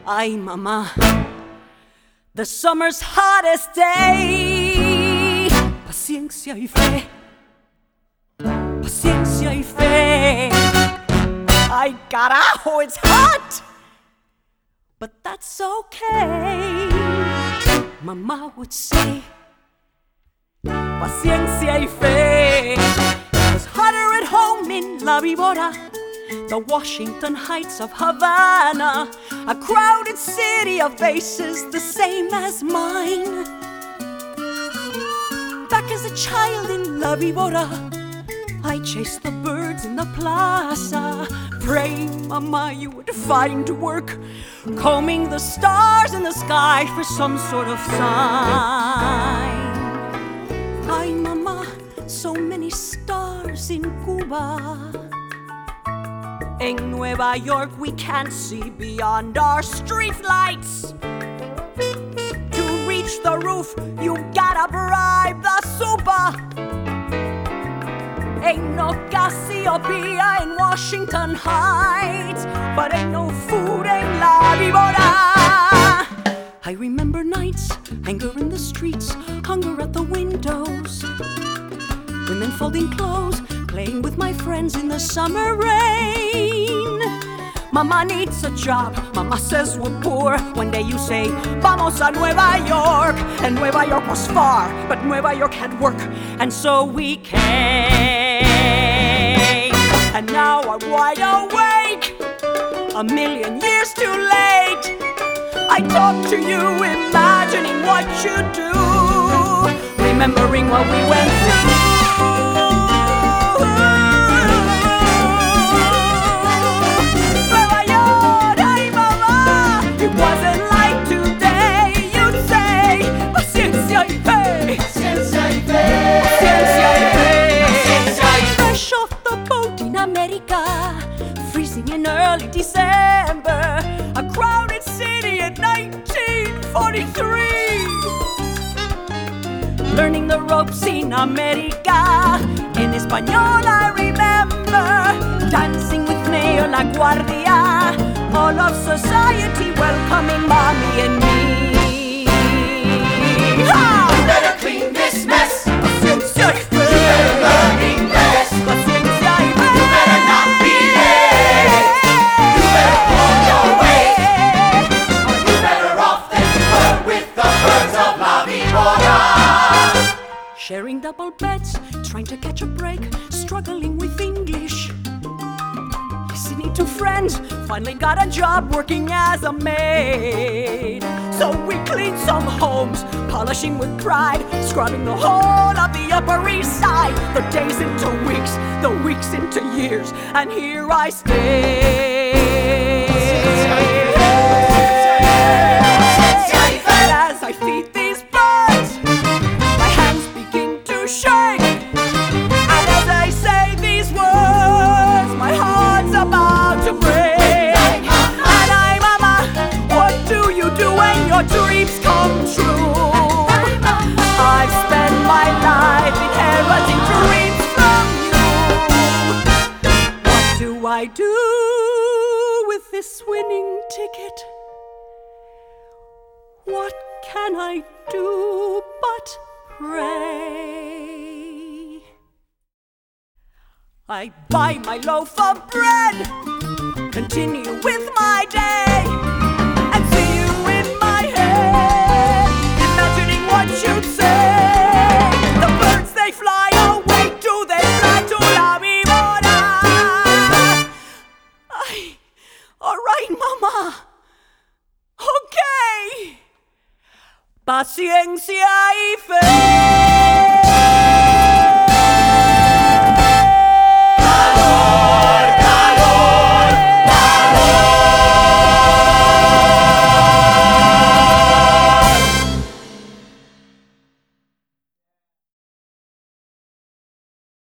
Ay, mamá, the summer's hottest day. Paciencia y fe, paciencia y fe. Ay, carajo, it's hot, but that's okay. Mamá would say, paciencia y fe. It was hotter at home in La Vibora, the Washington Heights of Havana, a crowded city of faces the same as mine. Back as a child in La Vibora, I chased the birds in the plaza, praying, Mama, you would find work, combing the stars in the sky for some sort of sign. Ay, Mama, so many stars in Cuba. In Nueva York, we can't see beyond our street lights. To reach the roof, you gotta bribe the super. Ain't no Cassiopeia in Washington Heights, but ain't no food in La Vibora. I remember nights, anger in the streets, hunger at the windows, women folding clothes, playing with my friends in the summer rain. Mama needs a job, Mama says we're poor. One day you say, vamos a Nueva York. And Nueva York was far, but Nueva York had work, and so we came. And now I'm wide awake, a million years too late. I talk to you, imagining what you do, remembering what we went through. Freezing in early December, a crowded city in 1943. Learning the ropes in America, in Español I remember. Dancing with Neo La Guardia, all of society welcoming mommy and me. Ha! You better clean this mess. Paciencia y fe. You better learn English. Paciencia y fe. You better not be late. You better pull your weight. You're better off than you were with the birds of La Vibora. Sharing double beds, trying to catch a break, struggling with English. Listening to friends, finally got a job working as a maid. So we cleaned some homes, polishing with pride, scrubbing the whole of the Upper East Side. The days into weeks, the weeks into years, and here I stay. As I feed these birds, my hands begin to shake. And as I say these words, my heart's about to break. And I, Mama, what do you do when your dreams come true? I've spent my life inheriting dreams from you. What do I do with this winning ticket? What can I do but pray? I buy my loaf of bread, continue with my day, and see you in my head, imagining what you'd say. The birds, they fly away, do they fly to La Vibora? All right, Mama. Okay. Paciencia y fe.